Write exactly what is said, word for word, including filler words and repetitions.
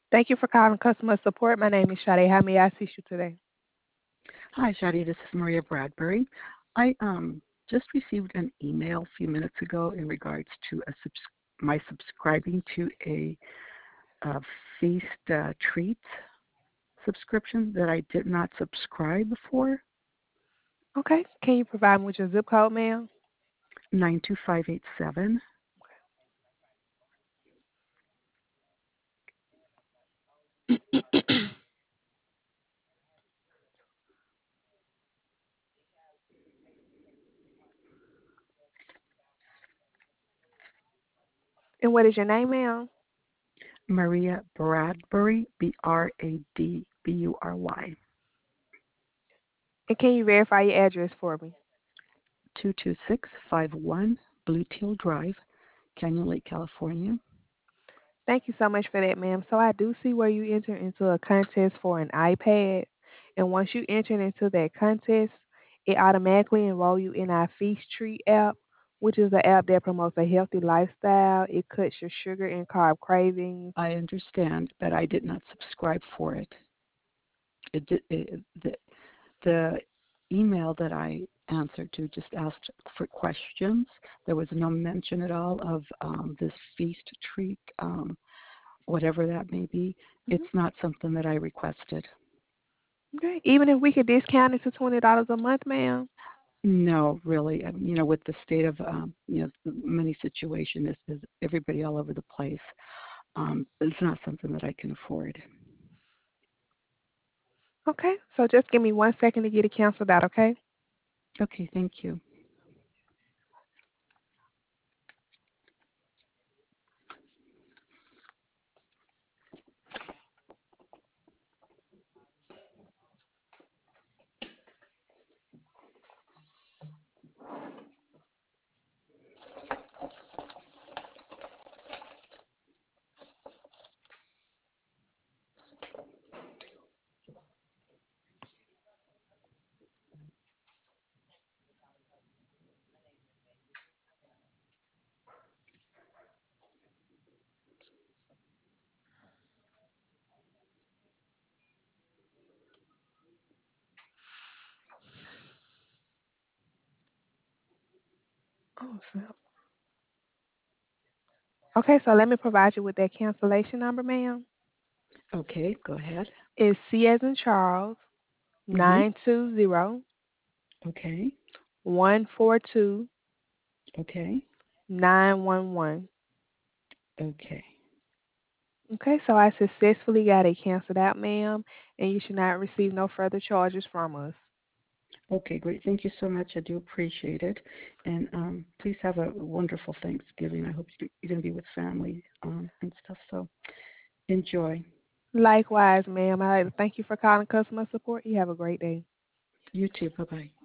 Thank you for calling customer support. My name is Sade. How may I assist you today? Hi, Shadi. This is Maria Bradbury. I um, just received an email a few minutes ago in regards to a subs- my subscribing to a, uh feast uh, treats subscription that I did not subscribe for. Okay. Can you provide me with your zip code, ma'am? nine two five eight seven. And what is your name, ma'am? Maria Bradbury, B R A D B U R Y. And can you verify your address for me? two two six five one Blue Teal Drive, Canyon Lake, California. Thank you so much for that, ma'am. So I do see where you enter into a contest for an iPad. And once you enter into that contest, it automatically enroll you in our Feast Treat app, which is the app that promotes a healthy lifestyle. It cuts your sugar and carb cravings. I understand, but I did not subscribe for it. It, did, it the, the email that I answered to just asked for questions. There was no mention at all of um, this feast treat, um, whatever that may be. Mhm. It's not something that I requested. Okay. Even if we could discount it to twenty dollars a month, ma'am. No, really. um, You know, with the state of um, you know the money situation, is, is everybody all over the place. Um, it's not something that I can afford. Okay. So just give me one second to get it canceled out, okay? Okay, thank you. Oh, snap. Okay, so let me provide you with that cancellation number, ma'am. Okay, go ahead. It's C as in Charles, Mhm. nine two zero Okay. one four two Okay. nine one one. Okay. Okay, so I successfully got it canceled out, ma'am, and you should not receive no further charges from us. Okay, great. Thank you so much. I do appreciate it. And um, please have a wonderful Thanksgiving. I hope you- you're going to be with family um, and stuff. So enjoy. Likewise, ma'am. I'd like to thank you for calling customer support. You have a great day. You too. Bye bye.